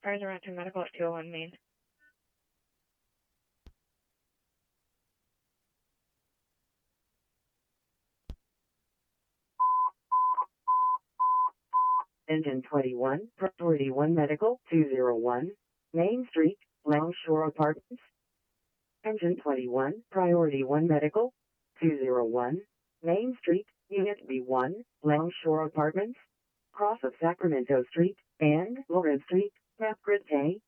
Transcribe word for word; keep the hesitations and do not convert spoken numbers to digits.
Cars around to medical at two oh one Main. Engine twenty-one, Priority one Medical, two oh one, Main Street, Longshore Apartments. Engine twenty-one, Priority one Medical, two oh one, Main Street, Unit B one, Longshore Apartments, cross of Sacramento Street and Lawrence Street, Map Grid Pay.